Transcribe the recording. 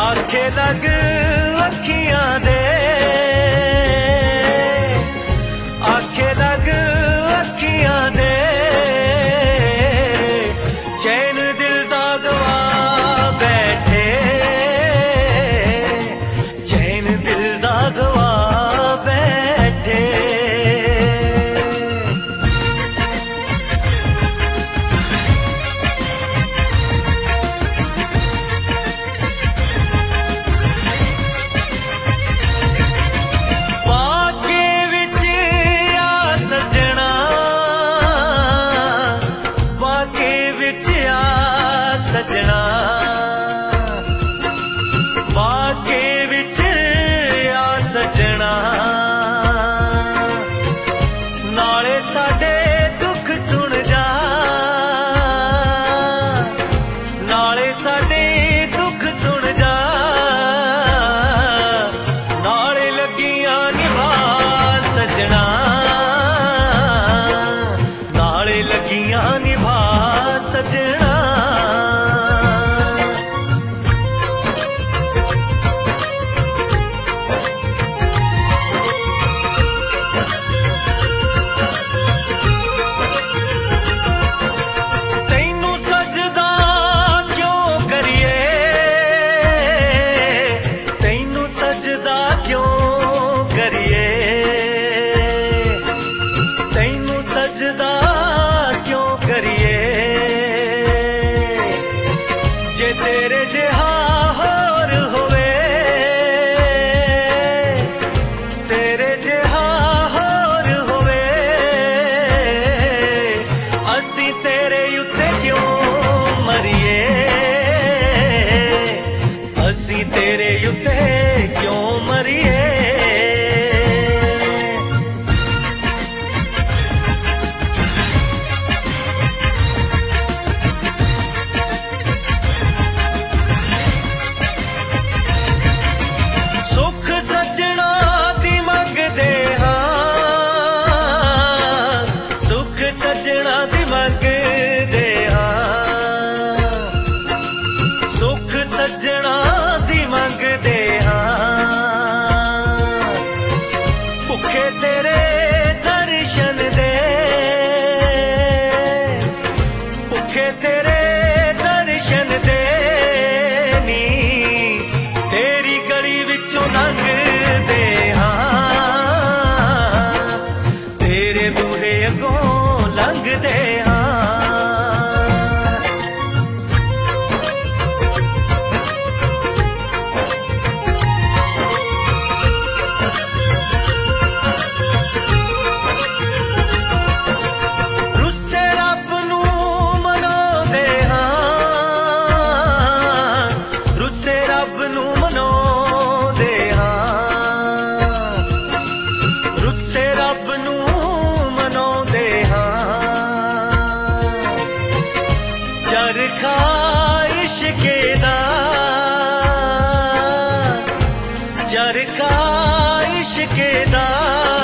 आखे लग अखियां दे, आखे लग अखियां दे, चैन दिल दा गवा बैठे, चैन दिल दा गवा बैठे। सजना बाके विच आ सजना, नाले साडे दुख सुन जा, नाले साडे दुख सुन जा, नाले लगियां निभा सजना, नाले लगियां निभा सजना। सजदा क्यों करिए जे तेरे जिहा होर होवे, तेरे जिहा होर होवे, असी तेरे उत्ते क्यों मरिए, असी तेरे उत्ते क्यों मरिए। सजना दी मंगदे हां, सुख सजना दी मंगदे हां, भुखे तेरे दर्शन दे, भुखे तेरे दर्शन दे नी, तेरी गली विचों लंघदे हां, तेरे बूहे अगों लंघदे हां। रुस्से रब नूं मनाउंदे हां, रुस्से रब नूं मनाउंदे हां, रुस्से रब नूं मनाउंदे हां, चरखा इश्के दा, चरखा इश्के दा।